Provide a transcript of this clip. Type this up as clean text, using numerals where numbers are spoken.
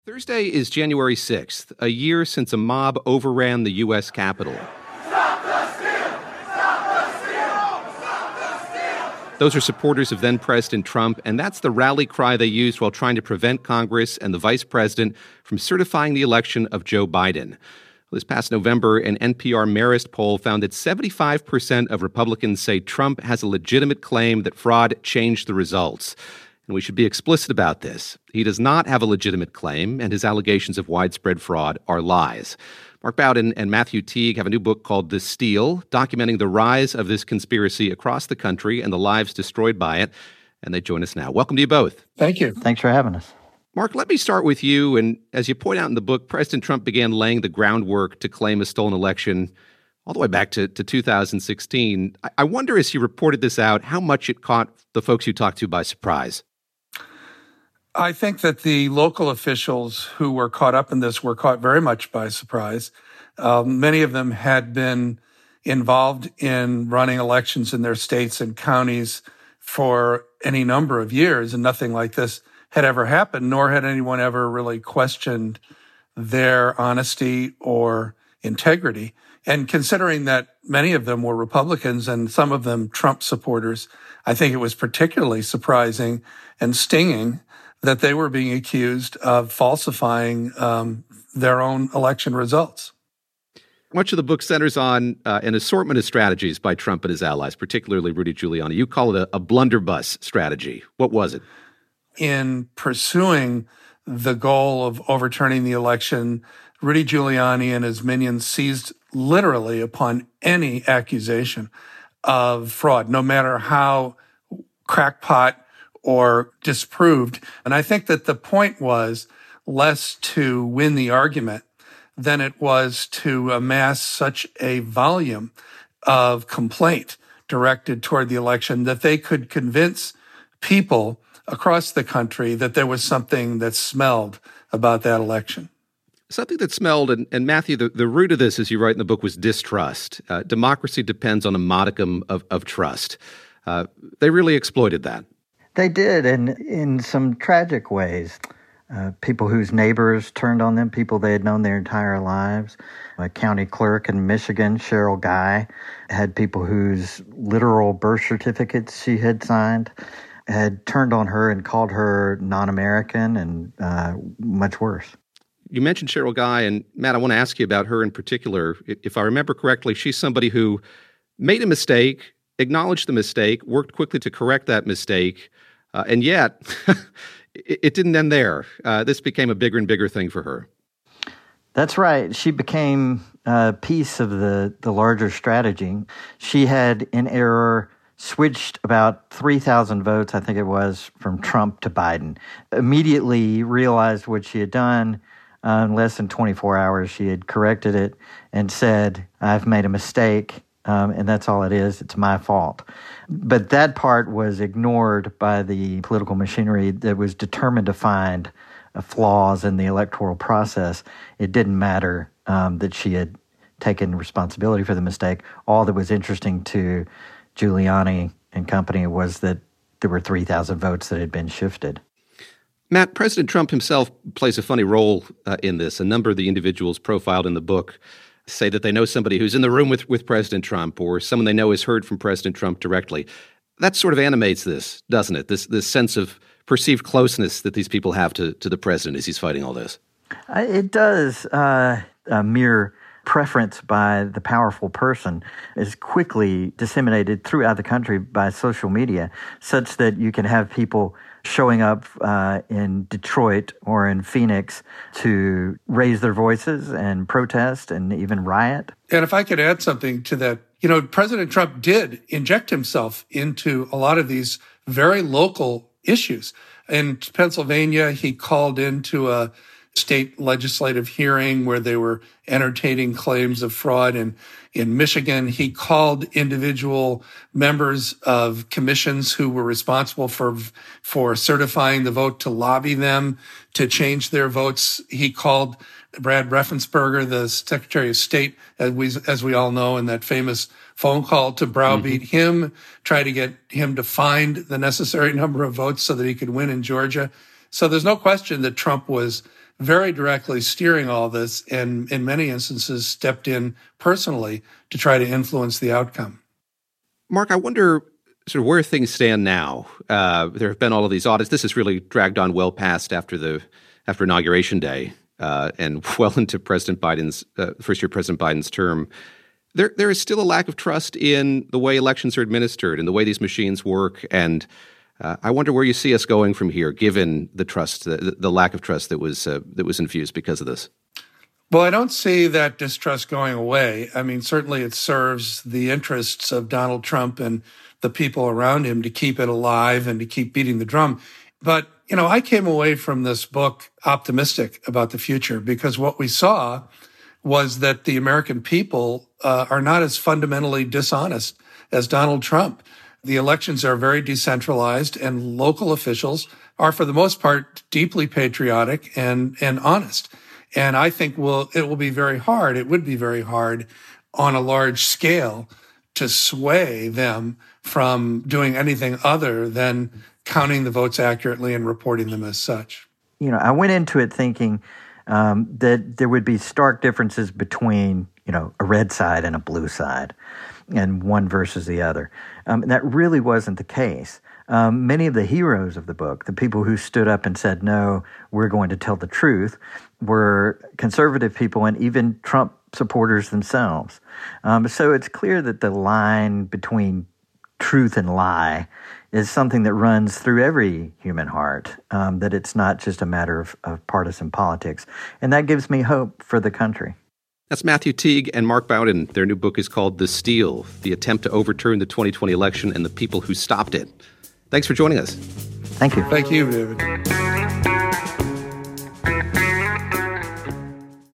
Thursday is January 6th, a year since a mob overran the U.S. Capitol. Stop the steal! Stop the steal! Stop the steal! Those are supporters of then-President Trump, and that's the rally cry they used while trying to prevent Congress and the vice president from certifying the election of Joe Biden. This past November, an NPR Marist poll found that 75% of Republicans say Trump has a legitimate claim that fraud changed the results. And we should be explicit about this. He does not have a legitimate claim, and his allegations of widespread fraud are lies. Mark Bowden and Matthew Teague have a new book called The Steal, documenting the rise of this conspiracy across the country and the lives destroyed by it. And they join us now. Welcome to you both. Thank you. Thanks for having us. Mark, let me start with you. And as you point out in the book, President Trump began laying the groundwork to claim a stolen election all the way back to 2016. I wonder, as you reported this out, how much it caught the folks you talked to by surprise. I think that the local officials who were caught up in this were caught very much by surprise. Many of them had been involved in running elections in their states and counties for any number of years, and nothing like this had ever happened, nor had anyone ever really questioned their honesty or integrity. And considering that many of them were Republicans and some of them Trump supporters, I think it was particularly surprising and stinging that they were being accused of falsifying their own election results. Much of the book centers on an assortment of strategies by Trump and his allies, particularly Rudy Giuliani. You call it a blunderbuss strategy. What was it? In pursuing the goal of overturning the election, Rudy Giuliani and his minions seized literally upon any accusation of fraud, no matter how crackpot or disproved. And I think that the point was less to win the argument than it was to amass such a volume of complaint directed toward the election that they could convince people across the country that there was something that smelled about that election. Something that smelled, and Matthew, the root of this, as you write in the book, was distrust. Democracy depends on a modicum of trust. They really exploited that. They did, and in some tragic ways. People whose neighbors turned on them, people they had known their entire lives. A county clerk in Michigan, Cheryl Guy, had people whose literal birth certificates she had signed had turned on her and called her non-American and much worse. You mentioned Cheryl Guy, and Matt, I want to ask you about her in particular. If I remember correctly, she's somebody who made a mistake, acknowledged the mistake, worked quickly to correct that mistake, and yet it didn't end there. This became a bigger and bigger thing for her. That's right. She became a piece of the larger strategy. She had, in error, switched about 3,000 votes, I think it was, from Trump to Biden. Immediately realized what she had done. In less than 24 hours, she had corrected it and said, I've made a mistake. And that's all it is. It's my fault. But that part was ignored by the political machinery that was determined to find flaws in the electoral process. It didn't matter that she had taken responsibility for the mistake. All that was interesting to Giuliani and company was that there were 3,000 votes that had been shifted. Matt, President Trump himself plays a funny role in this. A number of the individuals profiled in the book say that they know somebody who's in the room with President Trump, or someone they know has heard from President Trump directly. That sort of animates this, doesn't it? This sense of perceived closeness that these people have to the president as he's fighting all this. It does. A mere preference by the powerful person is quickly disseminated throughout the country by social media, such that you can have people showing up in Detroit or in Phoenix to raise their voices and protest and even riot. And if I could add something to that, President Trump did inject himself into a lot of these very local issues. In Pennsylvania, he called into a state legislative hearing where they were entertaining claims of fraud. And in Michigan, he called individual members of commissions who were responsible for certifying the vote to lobby them to change their votes. He called Brad Raffensperger, the Secretary of State, as we all know, in that famous phone call to browbeat him, try to get him to find the necessary number of votes so that he could win in Georgia. So there's no question that Trump was very directly steering all this and in many instances stepped in personally to try to influence the outcome. Mark, I wonder sort of where things stand now. There have been all of these audits. This has really dragged on well past after Inauguration Day and well into President Biden's first-year President Biden's term. There is still a lack of trust in the way elections are administered and the way these machines work. And I wonder where you see us going from here, given the trust, the lack of trust that was infused because of this. Well, I don't see that distrust going away. I mean, certainly it serves the interests of Donald Trump and the people around him to keep it alive and to keep beating the drum. But, I came away from this book optimistic about the future because what we saw was that the American people are not as fundamentally dishonest as Donald Trump. The elections are very decentralized and local officials are, for the most part, deeply patriotic and honest. And I think it would be very hard on a large scale to sway them from doing anything other than counting the votes accurately and reporting them as such. I went into it thinking that there would be stark differences between, a red side and a blue side, and one versus the other. That really wasn't the case. Many of the heroes of the book, the people who stood up and said, no, we're going to tell the truth, were conservative people and even Trump supporters themselves. So it's clear that the line between truth and lie is something that runs through every human heart, that it's not just a matter of partisan politics. And that gives me hope for the country. That's Matthew Teague and Mark Bowden. Their new book is called The Steal, The Attempt to Overturn the 2020 Election and the People Who Stopped It. Thanks for joining us. Thank you. Thank you, David.